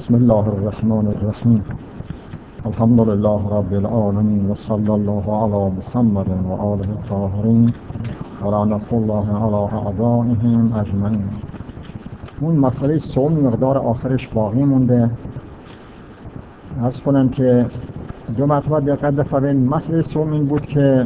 بسم الله الرحمن الرحیم. الحمد لله رب العالمین و صلی الله علی محمد و آله الطاهرین و لعنت الله علی اعدائهم اجمعین. اون مسئله سوم مقدار آخرش باقی مونده. عرض کنم که دو مرتبه دقت بفرمایید. مسئله سوم این بود که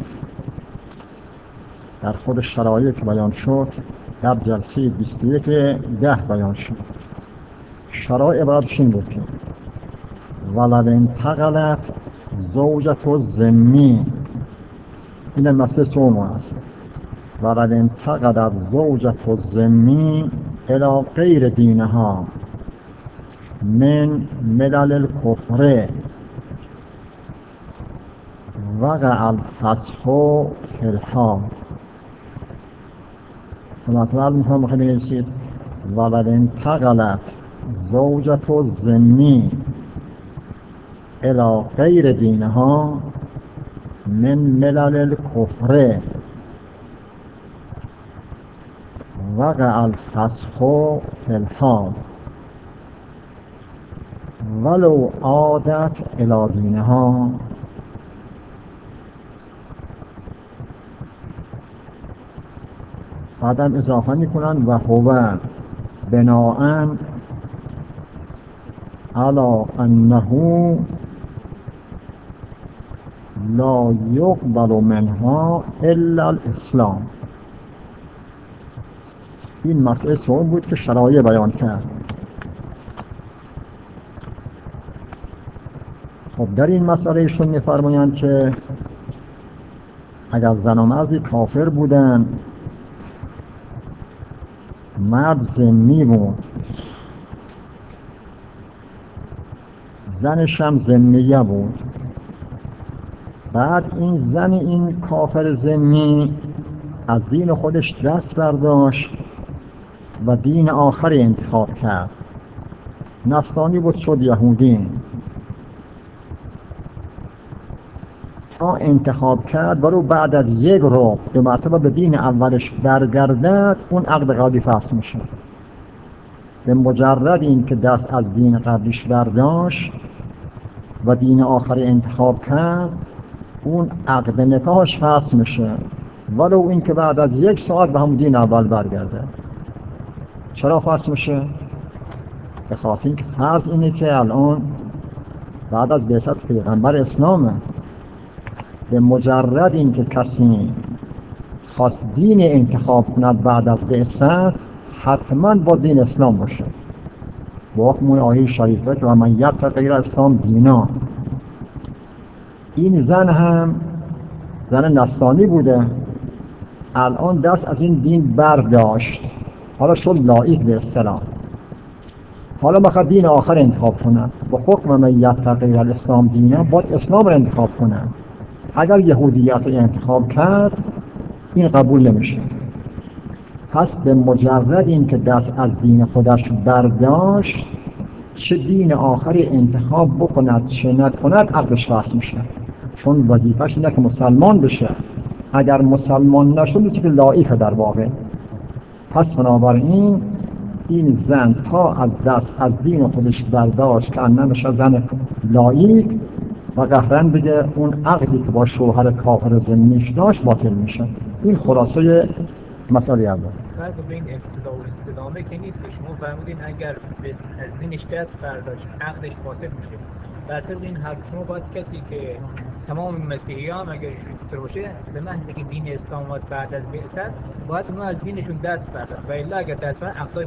در خود شرایط که بیان شد در جلسه 21 بیان شد. شرایط عبارتش این بود که ولد انتقلت زوجت الذمی، این مسئله سوم است. ولد انتقلت زوجت الذمی الی غیر دینها من ملل الکفر وقع الفسخ فی الحال. مطلب میخوام بنویسید ولد انتقلت زوجت الذمی الی غیر دینها من ملل الکفر وقع الفسخ فی الحال ولو عادت الی دینها. بعدم اضافه میکنن و هو بناءً علی انه لا یقبل منها الا الاسلام. این مسئله سوم بود که شرایع بیان کرد. خب در این مسئله ایشون میفرمایند که اگر زن و مردی کافر بودن، مرد ذمی بود، زنش هم ذمیه بود، بعد این زن این کافر ذمی از دین خودش دست برداشت و دین آخری انتخاب کرد، نصرانی بود شد یهودی. تا انتخاب کرد ولو بعد از یک رو دو مرتبه به دین اولش برگردد، اون عقد قبلی فسخ میشه. به مجرد این که دست از دین قبلیش برداشت و دین آخری انتخاب کرد، اون عقد نکاحش فسخ میشه ولو این که بعد از یک ساعت به هم دین اول برگرده. چرا فسخ میشه؟ به خاطر اینکه فرض اینه که الان بعد از بعثت پیغمبر اسلامه. به مجرد این که کسی خواست دین انتخاب کند بعد از بعثت، حتما با دین اسلام باشه. با حکم آیه شریفه که و من یبتغی غیر اسلام دینا. این زن هم زن نصرانی بوده، الان دست از این دین برداشت، حالا شد لایق به اصطلاح، حالا میخواد دین آخر انتخاب کنه. با حکم من یبتغی غیر اسلام دینا باید اسلام رو انتخاب کنه. اگر یهودیت رو انتخاب کرد، این قبول نمیشه. پس به مجرد این که دست از دین خودش برداشت، چه دین آخری انتخاب بکند چه نکند، عقدش فسخ میشه. چون وظیفه‌ش اینه که مسلمان بشه. اگر مسلمان نشد میشه که لایق در واقع. پس بنابراین این زن تا از دست از دین خودش برداشت که انمشه زن لایق و قهرن دیگه اون عقدی که با شوهر کافر ذمیش داشت باطل میشه. این خلاصه مسئله اول. فرق بین ابتدا و استدامه که نیست. شما فرمودین اگر از دینش دست برداشت عقدش فاسد میشه. بر طبق این حرف شما باید کسی که تمام مسیحیان اگر شکر باشه به محض که دین اسلام وارد بعد از بعثت باید اونها از دینشون دست بردارن و الا اگر دست بردارن عقدای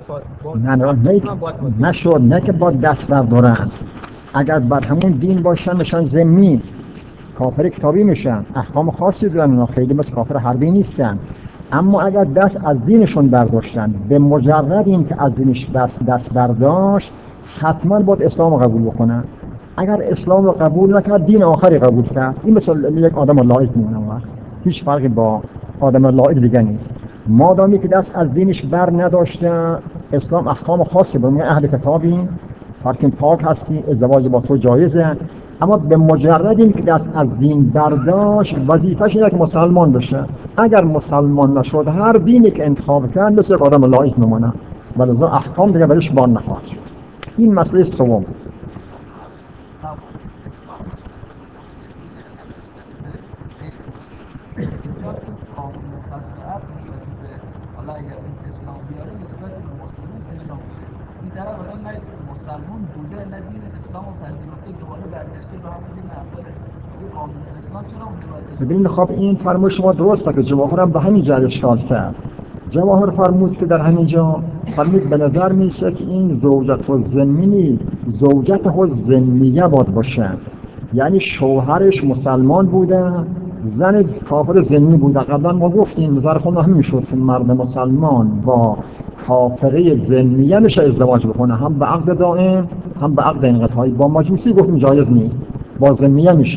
نشد. نه که با دست بردارن، اگر بر همون دین باشن نشان ذمی، کافر کتابی میشن، احکام خاصی دارن، اونا خیلی مثل کافر حربی نیستن. اما اگر دست از دینشون برداشتن، به مجرد این که از دینش دست برداشت، حتما باید اسلام رو قبول بکنن. اگر اسلام رو قبول نکرد، دین آخری قبول کرد، این مثل یک آدم لایق میمونه. هیچ فرقی با آدم لایق دیگه نیست. مادامی که دست از دینش بر نداشته، اسلام احکام خاصی برای اهل کتابی، فرق پاک هستی، ازدواج با تو جایزه. اما به مجرد این که دست از دین برداشت، وظیفه‌ش اینه که مسلمان بشه. اگر مسلمان نشد، هر دینی که انتخاب کرد مثل آدم لایق میمونه، ولذا احکام دیگه برایش بار نخواهد شد. این مسئله سوم. حالا اگر این اسلام بیاره نسبت به مسلمون اجرا میشه. این طرف مثلا نه مسلمان بوده نه دین اسلام رو پذیرفته دوباره برگشته به همون دین اوله. این قانون اسلام چرا اونجا باید؟ ببینید خب این فرمای شما درسته که جواهر هم به همین جهت اشکال کرد. جواهر فرمود که در همینجا فرمود به نظر میشه که این زوجت و ذمی زوجت و ذمیه باید باشه، یعنی شوهرش مسلمان بوده، زن کافر ذمی بوده. قبلا ما گفتیم نظر خود هم میشد که مرد مسلمان با کافره ذمیه میشه ازدواج بکنه، هم به عقد دائم هم به عقد انقطاعی. با مجوسی گفتیم جایز نیست، با ذمیه میشه.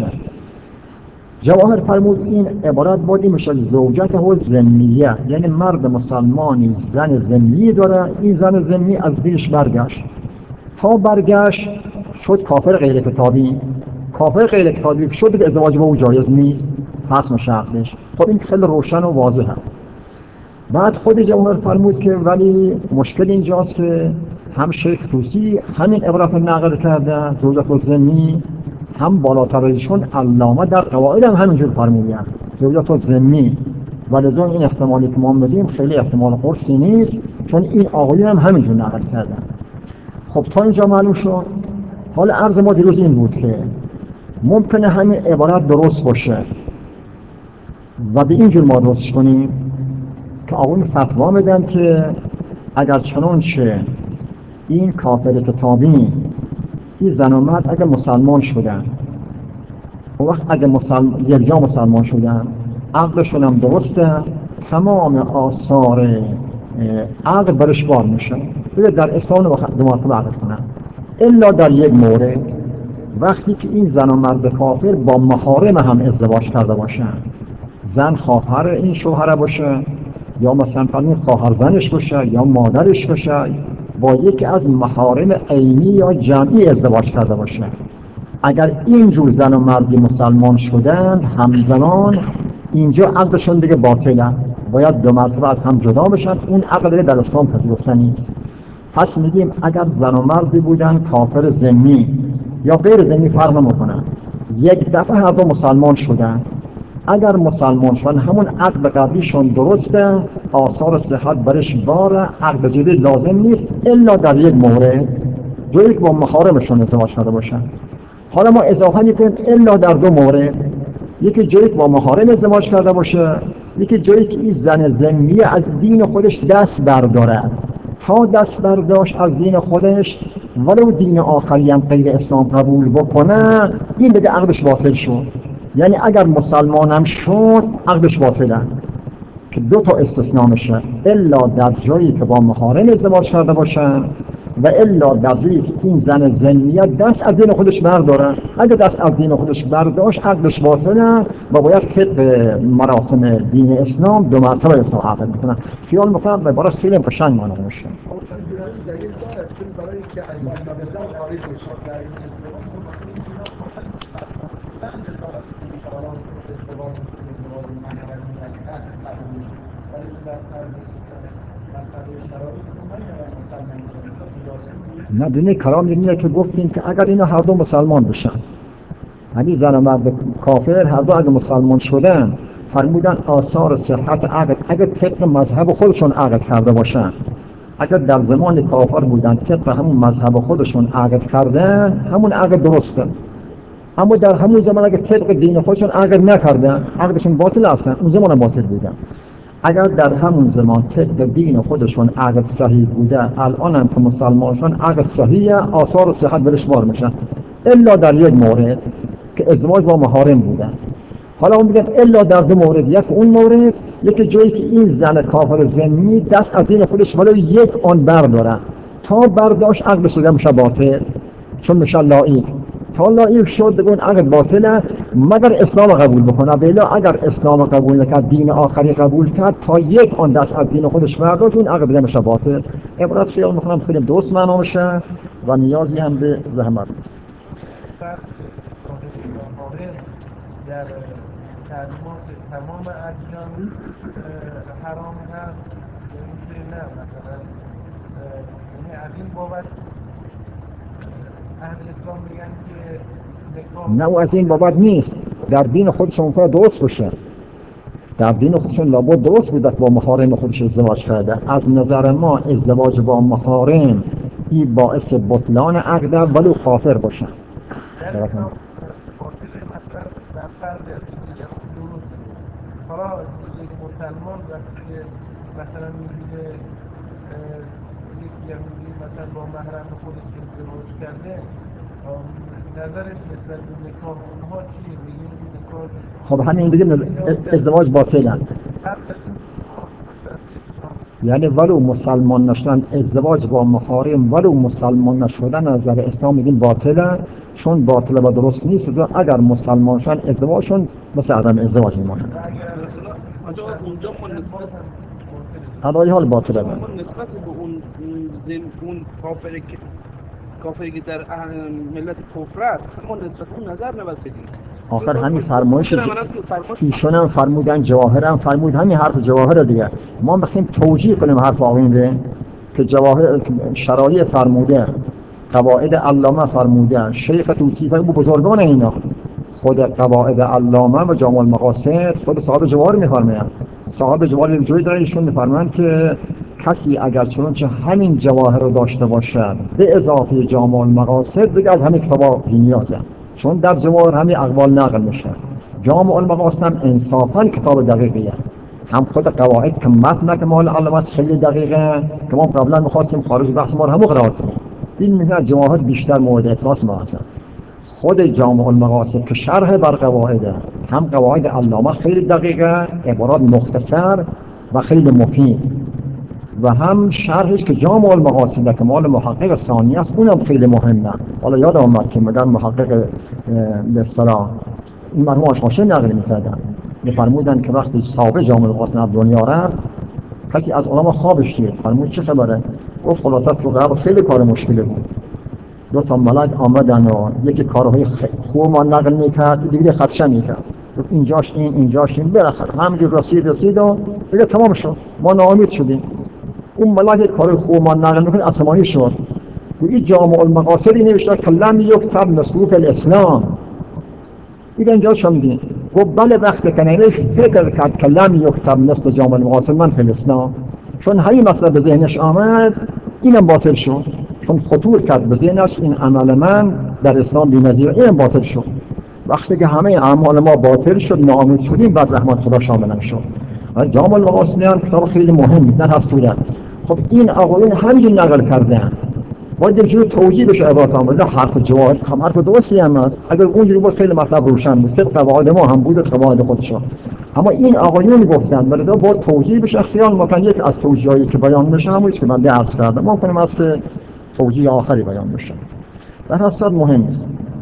جواهر فرمود این عبارت بودی میشه زوجت و ذمیه، یعنی مرد مسلمانی زن ذمی داره، این زن ذمی از دینش برگشت، تا برگشت شد کافر غیر کتابی. کافر غیر کتابی شد که ازدواج با او جایز نیست، پس مشخصش. خب این خیلی روشن و واضحه. بعد خود جواهر فرمود که ولی مشکل اینجاست که هم شیخ طوسی همین عبارت رو نقل کرده زوجت و ذمی، هم بالاتر ایشون علامه در قواعد هم همینجور فرمودن زوجت و ذمی، ولذا این احتمالی که ما میدیم خیلی احتمال قرصی نیست، چون این آقایون هم همینجور نقل کردن. خب تا اینجا معلوم شد. حالا عرض ما دیروز این بود که ممکنه همین عبارت درست باشه و به اینجور ما درستش کنیم که آقایون فتوا میدن که اگر چنانچه این کافر کتابی این زن و مرد اگر مسلمان شدن، اون وقت اگر یک جا مسلمان شدن عقدشون هم درسته، تمام آثار عقد برش بار میشه، بگه در اسلام دو مرتبه عقد کنن، الا در یک مورد، وقتی که این زن و مرد کافر با محارم هم ازدواج کرده باشن، زن خواهر این شوهر باشه یا مثلا فرمون خواهر زنش باشه یا مادرش باشه، با یکی از محارم عینی یا جمعی ازدواج کرده باشه. اگر اینجور زن و مردی مسلمان شدن همزمان، اینجا عقدشون دیگه باطله، باید دو مرتبه از هم جدا بشن، اون عقد دیگه در اسلام پذیرفته نیست. پس میگیم اگر زن و مردی بودن کافر ذمی یا غیر ذمی فرق نمیکنه، یک دفعه هر دو مسلمان شدن، اگر مسلمان شدن همون عقد قبلیشون درسته، آثار صحت برش باره، عقد جدید لازم نیست الا در یک مورد، جایی که با محارمشون ازدواج کرده باشن. حالا ما اضافه میکنیم الا در دو مورد، یکی جایی که با محارم ازدواج کرده باشه، یکی جایی که این زن ذمی از دین خودش دست برداره، تا دست برداشت از دین خودش ولو دین آخری هم غیر اسلام قبول بکنه، این دیگه عقدش باطل شد. یعنی اگر مسلمانم شد عقدش باطله، که دو تا استثناء میشه، الا در جایی که با محارم ازدواج کرده باشن و الا در جایی که این زن ذمیه دست از دین خودش بردارن. اگه دست از دین خودش برداشت عقدش باطله و باید طبق مراسم دین اسلام دو مرتبه اسلام عقد میکنن. خیال میکنم به برای خیلی قشنگ معنی میشه. نه دونه کلام اینه که گفتیم که اگر اینا هر دو مسلمان بشن، یعنی زن و مرد کافر هر دو اگر مسلمان شدن، فرمودن آثار صحت عقد اگر طبق مذهب خودشون عقد کرده باشن، اگر در زمان کافر بودن طبق همون مذهب خودشون عقد کردن، همون عقد درسته. اما در همون زمان اگر طبق دین خودشون عقد نکردن، عقدشون باطل هستن، اون زمان باطل بودن. اگر در همون زمان طبق دین خودشون عقد صحیح بوده، الان هم که مسلمانشون عقد صحیحه، آثار صحت برش بار میشن، الا در یک مورد که ازدواج با محارم بودن. حالا میگن الا در دو مورد، یک اون مورد، یکی جایی که این زن کافر ذمی دست از دین خودش ولی یک آن برداره، تا برداشت عقدش دیگه میشه باطل، چون میشه لایق، تا لایق شد دیگه اون عقد باطله مگر اسلام قبول بکنه. بلا اگر اسلام قبول نکرد، دین آخری قبول کرد، تا یک آن دست از دین خودش برداشت، اون عقد دیگه میشه باطل. عبارت خیال میکنم خیلی درست معنا میشه و نیازی هم به زحمت در تعلیمات تمام ادیان حرام هست، یعنی که نه مثلا یعنی از این بابت اهل اسلام میگن که نکاح نه او از این بابت نیست، در دین خودشون کنه درست باشه، در دین خودشون لابد درست بوده با محارم خودش ازدواج کرده. از نظر ما ازدواج با محارم این باعث بطلان عقده ولو کافر باشن. در اسلام باطل مثلا در فرد دیگر درست. حالا یک مسلمان وقتی که مثلا میبینه یک یهودی مثلا با محرم خودش ازدواج کرده، نظرش نسبت به نکاح اونها چیه؟ میگه نکاح خب همین بگیم ازدواج باطله، هر کسی یعنی ولو مسلمان نشدن ازدواج با محارم ولو مسلمان نشدن از نظر اسلام میگیم باطله، چون باطله و درست نیست. اگر مسلمان شدن ازدواجشون مثل عدم ازدواج میمونه. آنجا اونجا ما نسبت علای حال باطله. ما نسبت به اون کافری که در ملت کفر است اصلا ما نسبت اون نظر نباید بدیم. آخر همین فرمایش ایشون هم فرمودن، جواهر هم فرمود همین حرف جواهر دیگه. ما بخوایم توجیه کنیم حرف آقایون که جواهر شرایع فرموده، قواعد علامه فرموده، شیخ توصیف و بزرگان اینا، خود قواعد علامه و جامع المقاصد خود صاحب جواهر میفرمایند. صاحب جواهر جوی داره ایشون میفرمایند که کسی اگر چنانچه همین جواهر رو داشته باشد به اضافه جامع المقاصد دیگه از همین کتابا بی‌نیازه، چون در جواهر همین اقوال نقل میشه. جامع المقاصد هم انصافاً کتاب دقیقیه، هم خود قواعد که متن که مال علامه است خیلی دقیقه که ما قبلا می‌خواستیم خارج بحث ما رو هم قرائت کنیم. این میگه جواهر بیشتر مورد اخلاص ما هست. خود جامع المقاصد که شرح بر قواعده، هم قواعد علامه خیلی دقیقه، عبارات مختصر و خیلی مفید، و هم شرحش که جامع المقاصد که مال محقق ثانی است اونم خیلی مهمه. حالا یادم اومد که مدام محقق به اصطلاح این مرحوم آشماشی نقل می‌کردن، می‌فرمودن که وقتی صاحب جامع المقاصد از دنیا رفت کسی از علما خوابش دید، فرمود چه خبره؟ گفت خلاصه تو قبر خیلی کار مشکلی بود، دو تا ملک آمدن و یکی کارهای خوب ما نقل میکرد دیگه خدشه میکرد، اینجاش این اینجاش این، بالاخره همینجور رسید و دیگه تمام شد، ما ناامید شدیم. اون ملک کار خوب ما نقل میکنه آسمانی شد و این جامع المقاصدی نوشته که لم یکتب مصروف الاسلام. این اینجا شمدین گفت بله وقتی که نوشت فکر کرد که لم یکتب مثل جامع المقاصد من فی الاسلام، چون همین مسئله به ذهنش آمد اینم باطل شد، چون خطور کرد به ذهنش این عمل من در اسلام بی‌نظیره، اینم باطل شد. وقتی که همه اعمال ما باطل شد ناامید شدیم بعد رحمت خدا شامل شد. جامع المقاصد هم کتاب خیلی مهم در هر صورت. خب این آقایون همینجور نقل کردن باید یک جور توجیه بشه عبارت آمده. حرف جواهر هم حرف درستی هم هست، اگر اونجوری بود خیلی مطلب روشن بود، طبق قواعد ما هم بود و قواعد خودشون، اما این آقایون گفتن ولذا باید توجیه بشه. خیال می‌کنم یک از توجیهایی که بیان بشه همون که من عرض کردم، ممکنه است که توجیه آخری بیان بشه، در هر صورت مهم نیست.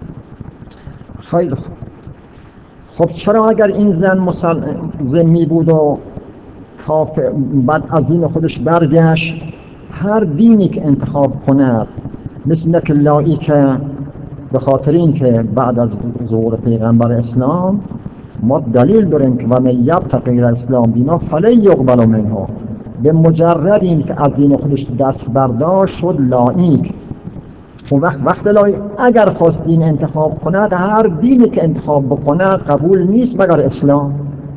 خیلی خوب. خب چرا اگر این زن ذمی بود و کافر بعد از دین خودش برگشت، هر دینی که انتخاب کنه مثل که لایکه، به خاطر این که بعد از ظهور پیغمبر اسلام ما دلیل داریم که و من یبتغی غیر اسلام دینا فلن یقبل منه، به مجرد این که از دین خودش دست برداشت شد لایک. اون وقت لایک اگر خواست دین انتخاب کند هر دینی که انتخاب بکنه قبول نیست مگر اسلام.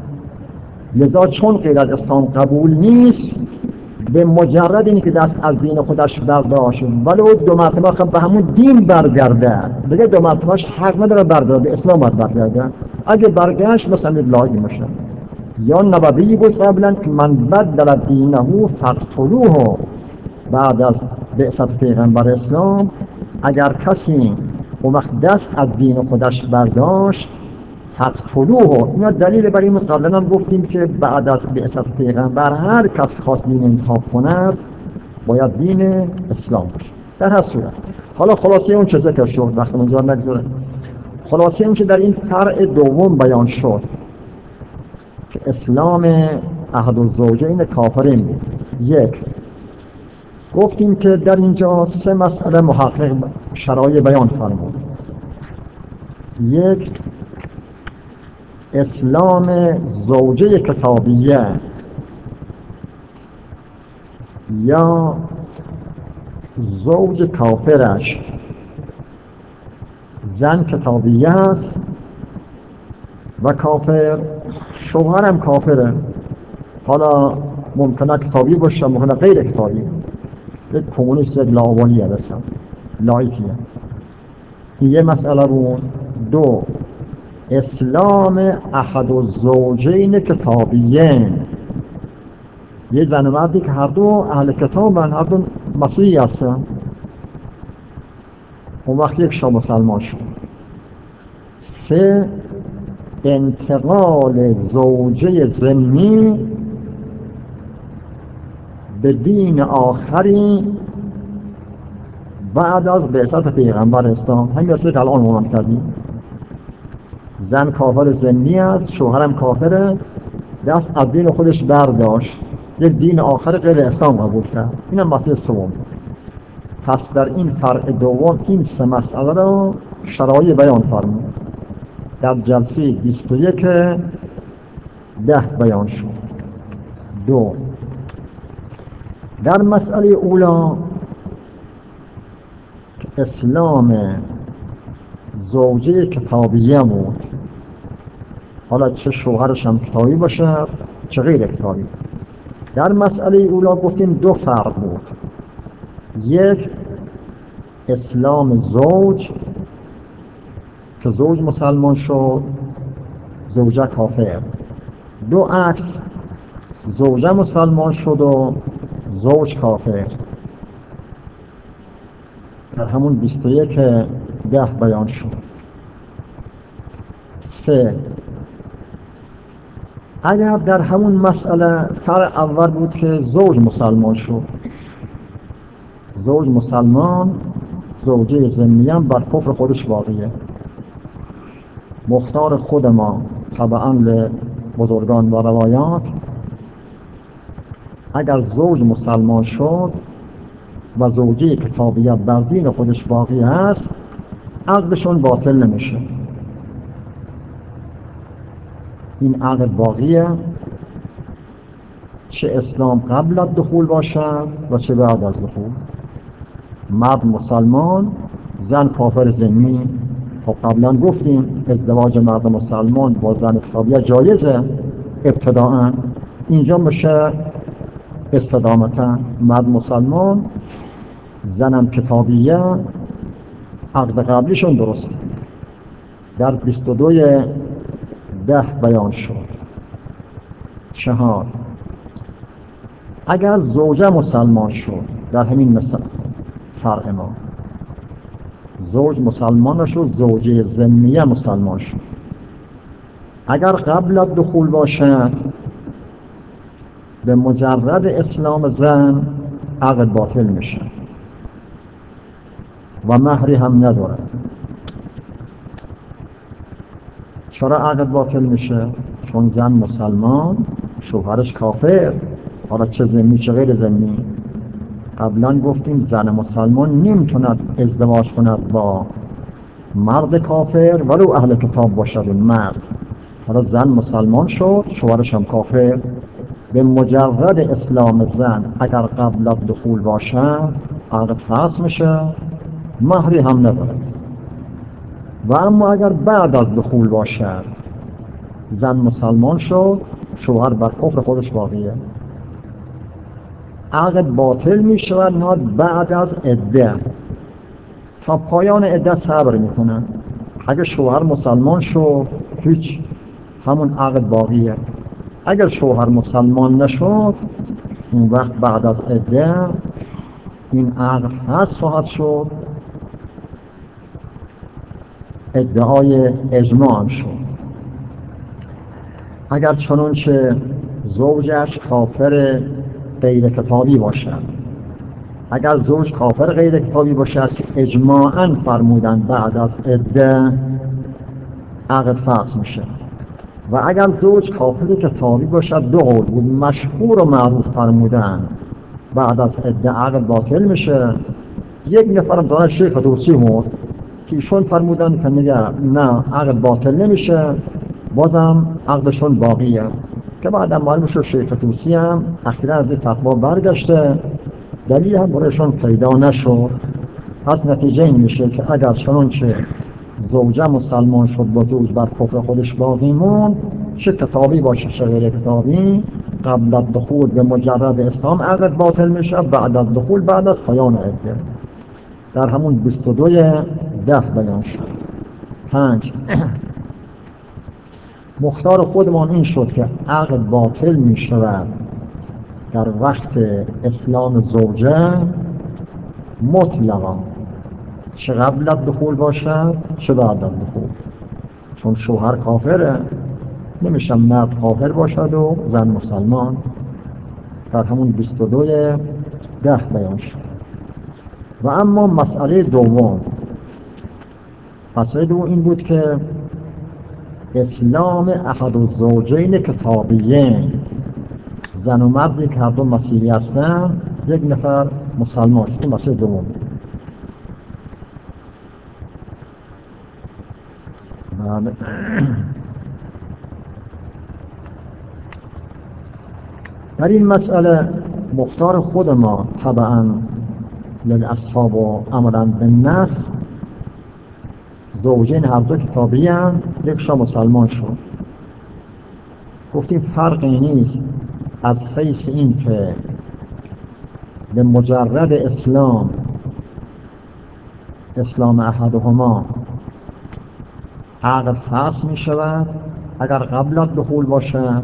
لذا چون غیر از اسلام قبول نیست، به مجرد اینکه دست از دین خودش برداشت ولو دو مرتبه خب به همون دین برگرده دیگه دو مرتبهش حق نداره برگرده، به اسلام باید برگرده. اگه برگشت مثلا لایق میشه. یا نبوی بود قبلا که من بدل دینه فقتلوه، بعد از بعثت پیغمبر اسلام اگر کسی اون وقت دست از دین خودش برداشت فقتلوه. اینا دلیل بر این قبلا هم گفتیم که بعد از بعثت پیغمبر هر کس خواست دین انتخاب کند باید دین اسلام باشه در هر صورت. حالا خلاصه اون چه ذکر شد وقت منظور نگذاره، خلاصه اون که در این فرع دوم بیان شد که اسلام احد الزوجین کافرین بود. یک گفتیم که در اینجا سه مسئله محقق شرایع بیان فرمود. یک، اسلام زوجه کتابیه یا زوج کافرش زن کتابیه هست و کافر، شوهرم کافره. حالا ممکنه کتابی باشه، ممکنه غیر کتابی، یک کمونیست، یک لاابالیه هستم، لایکیه. این یه مسئله بود. دو، اسلام احد الزوجین کتابیین، یه زن و مردی که هر دو اهل کتابن، هر دو مسیحی هستن، اون وقت یک شاه مسلمان شد. سه، انتقال زوجه ضمنی به دین آخری بعد از بعثت پیغمبر اسلام. همین اصلی که الان عنوان کردیم، زن کافر ضمنی است، شوهرم کافره، دست از دین خودش برداشت، یک دین آخر غیر اسلام قبول کرد. اینم مسئله سوم. پس در این فرع دوم این سه مسئله را شرایع بیان فرمود. در جلسه 21 10 بیان شد. دو، در مسئله اولا که اسلام زوجه کتابیه بود، حالا چه شوهرش هم کتابی باشه چه غیر کتابی. در مسئله اولا گفتیم دو فرق بود. یک، اسلام زوج که زوج مسلمان شد، زوجه کافر. دو عکس، زوجه مسلمان شد و زوج کافر. در همون 21 10 بیان شد. سه، اگر در همون مسئله فرق اول بود که زوج مسلمان شد، زوج مسلمان، زوجه ضمنی هم بر کفر خودش باقیه. مختار خود ما طبعاً بزرگان و روایات، اگر زوج مسلمان شد و زوجه کتابیه بر دین خودش باقی هست، عقدشون باطل نمیشه. این عقد باقیه، چه اسلام قبل از دخول باشد و چه بعد از دخول. مرد مسلمان، زن کافر ضمنی. خب قبلا گفتیم ازدواج مرد مسلمان با زن کتابیه جایزه ابتداءً، اینجا میشه استدامتا مرد مسلمان، زنم کتابیه، عقد قبلیشون درسته. در 22 10 بیان شد. چهار، اگر زوجه مسلمان شد، در همین مثال فرق ما، زوج مسلمان شد، زوجه ضمنیه مسلمان شد، اگر قبل از دخول باشد، به مجرد اسلام زن عقد باطل میشه و مهری هم نداره. چرا عقد باطل میشه؟ چون زن مسلمان، شوهرش کافر، حالا چه ضمنی چه غیر ضمنی. قبلا گفتیم زن مسلمان نمیتوند ازدواج کند با مرد کافر ولو اهل کتاب باشد اون مرد. حالا زن مسلمان شد، شوهرش هم کافر، به مجرد اسلام زن اگر قبل از دخول باشد عقد فسخ میشه، مهری هم نداره. و اما اگر بعد از دخول باشد، زن مسلمان شد، شوهر بر کفر خودش باقیه، عقد باطل می شود بعد از عده. تا پایان عده صبر میکنن. اگر شوهر مسلمان شد هیچ، همون عقد باقیه. اگر شوهر مسلمان نشد، اون وقت بعد از عده این عقد فسخ خواهد شد، ادعای اجماع هم شد. اگر چنانچه زوجش کافر غیر کتابی باشد، اگر زوج کافر غیر کتابی باشد که اجماعاً فرمودن بعد از عده عقد فسخ میشه، و اگر زوج کافر کتابی باشد دو قول بود، مشهور و معروف فرمودن بعد از عده عقد باطل میشه. یک نفرم دانه شیخ دوسی مرد که ایشون فرمودن که نه عقد باطل نمیشه، بازم عقدشون باقیه، که بعدم معلوم شد شیخ توسی هم اخیرا از این فتوا برگشته، دلیل هم برایشون پیدا نشد. پس نتیجه این میشه که اگر چنانچه زوجه مسلمان شد با زوج بر کفر خودش باقی موند، چه کتابی باشه چه غیر کتابی، قبل از دخول به مجرد اسلام عقد باطل میشه، بعد از دخول بعد از پایان عده. در همون 22 10 بیان شد. 5 مختار خودمان این شد که عقد باطل می شود در وقت اسلام زوجه مطلقا، چه قبل از دخول باشد چه بعد از دخول، چون شوهر کافره نمیشه مرد کافر باشد و زن مسلمان. در همون 22 10 بیان شد. و اما مسئله دوم این بود که اسلام احد الزوجین کتابیین، زن و مردی که هر دو مسیحی هستن، یک نفر مسلمان شد. این مسئله دوم. بله. در این مسئله مختار خود ما طبعا للاصحاب و عملا بالنص، زوجین هر دو کتابی هم، یکشا مسلمان شد. گفتیم فرقی نیست از حیث این که به مجرد اسلام احدهما عقد فسخ می شود اگر قبل از دخول باشد،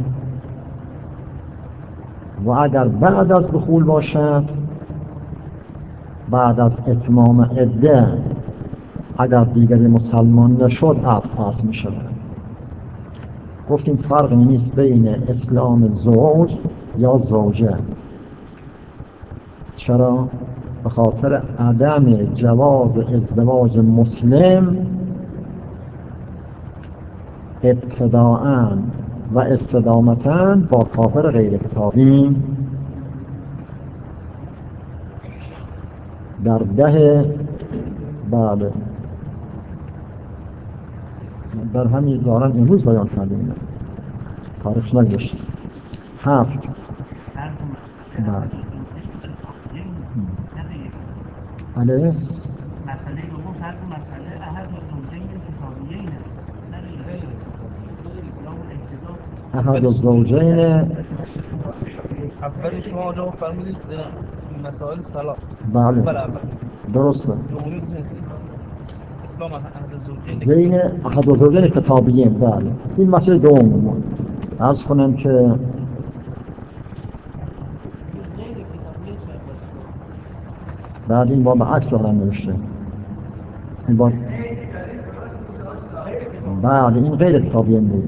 و اگر بعد از دخول باشد، بعد از اتمام عده اگر دیگری مسلمان نشد عقد فسخ می شود. گفتیم فرقی نیست بین اسلام زوج یا زوجه. چرا؟ به خاطر عدم جواز ازدواج مسلم ابتداءً و استدامتاً با کافر غیر کتابی. در 10 بله در همین دارن امروز بیان کردیم، تاریخ نگذاشت. 7 بله مسئله دوم فرق مسئله احد الزوجین کتابیین، احد الزوجین. اولی شما آنجا فرمودید مسائل ثلاث. بله اول درسته. دومی اسلام احد الزوجین زین احد الزوجین کتابیین. بله این مسئله دوم بود. عرض کنم که بعد این با به عکس دارم نوشته، این با بعد این غیر کتابیین بوده،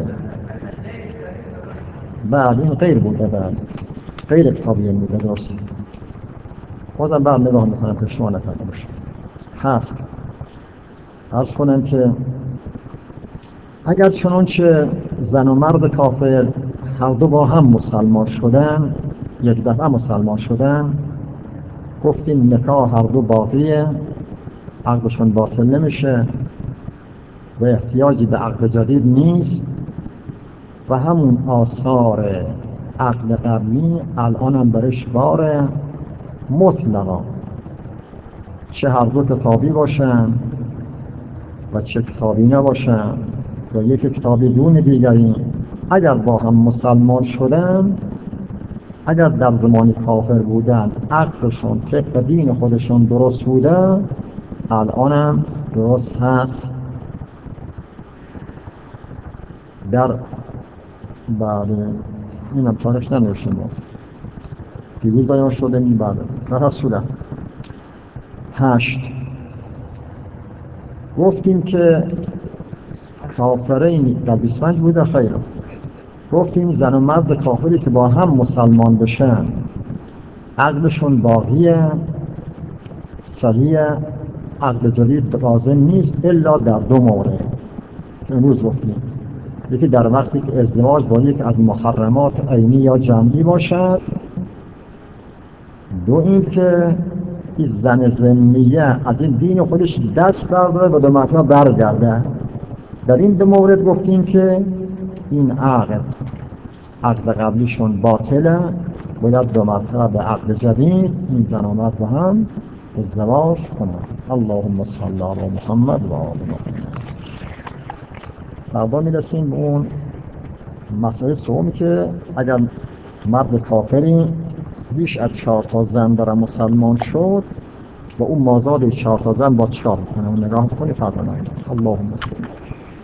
بعد این غیر بوده، بعد غیر کتابیین بوده. درست. بازم بعد نگاه میکنم که شما نکرده باشه. 7 عرض کنم که اگر چنانچه زن و مرد کافر هر دو با هم مسلمان شدن، یک دفعه مسلمان شدن، گفتیم نکاح هر دو باقیه، عقدشون باطل نمیشه و احتیاجی به عقد جدید نیست و همون آثار عقد قبلی الان هم برش باره مطلقا، چه هر دو کتابی باشن و چه کتابی نباشن و یک کتابی دون دیگری، اگر با هم مسلمان شدن، اگر در زمانی کافر بودن عقدشون طبق دین خودشون درست بوده، الان هم درست هست. در بعد اینم تاریخ ننوشتم دیروز بیان شده این بعد در صورت 8 گفتیم که کافرین در 25 بوده. خیلی گفتیم زن و مرد کافری که با هم مسلمان بشن عقدشون باقیه، صحیح، عقد جدید لازم نیست الا در 2 مورد که امروز گفتیم. یکی در وقتی که ازدواج با یک از محرمات عینی یا جمعی باشد، دو این که این زن ذمیه از این دین خودش دست برداره و 2 مرتبه برگرده. در این 2 مورد گفتیم که این عقد قبلیشون باطله، باید 2 مرتبه به عقد جدید این زن و مرد با هم ازدواج کنند. اللهم صل علی محمد و آل محمد. فردا میرسیم به اون مسئله سومی که اگر مرد کافری بیش از 4 تا زن داره مسلمان شد و اون مازاد 4 تا زن با چیکار میکنه؟ اون نگاه میکنه فردا نگاه. اللهم صل